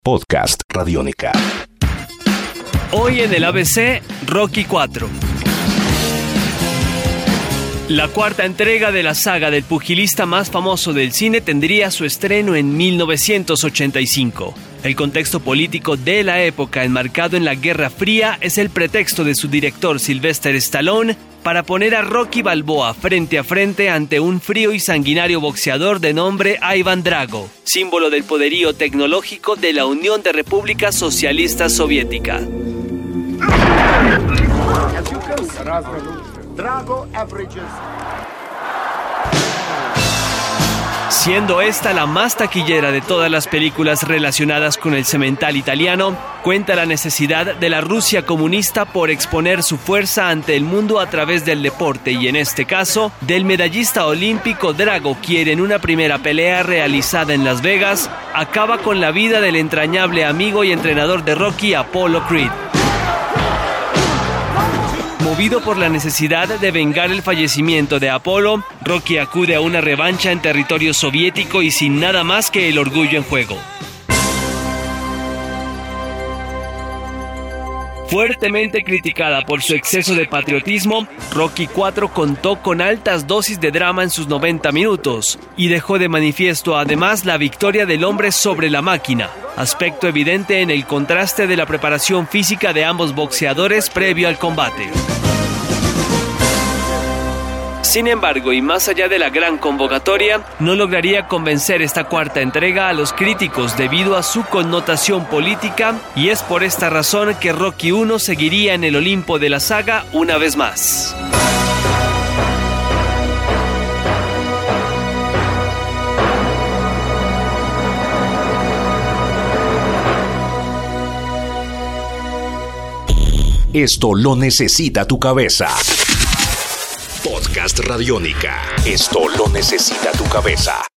Podcast Radiónica. Hoy en el ABC, Rocky IV. La cuarta entrega de la saga del pugilista más famoso del cine tendría su estreno en 1985. El contexto político de la época, enmarcado en la Guerra Fría, es el pretexto de su director Sylvester Stallone para poner a Rocky Balboa frente a frente ante un frío y sanguinario boxeador de nombre Ivan Drago, símbolo del poderío tecnológico de la Unión de Repúblicas Socialistas Soviética. Siendo esta la más taquillera de todas las películas relacionadas con el semental italiano, cuenta la necesidad de la Rusia comunista por exponer su fuerza ante el mundo a través del deporte y, en este caso, del medallista olímpico Drago, quien en una primera pelea realizada en Las Vegas, acaba con la vida del entrañable amigo y entrenador de Rocky, Apollo Creed. Movido por la necesidad de vengar el fallecimiento de Apolo, Rocky acude a una revancha en territorio soviético y sin nada más que el orgullo en juego. Fuertemente criticada por su exceso de patriotismo, Rocky IV contó con altas dosis de drama en sus 90 minutos y dejó de manifiesto además la victoria del hombre sobre la máquina, aspecto evidente en el contraste de la preparación física de ambos boxeadores previo al combate. Sin embargo, y más allá de la gran convocatoria, no lograría convencer esta cuarta entrega a los críticos debido a su connotación política, y es por esta razón que Rocky I seguiría en el Olimpo de la saga una vez más. Esto lo necesita tu cabeza. Podcast Radiónica. Esto lo necesita tu cabeza.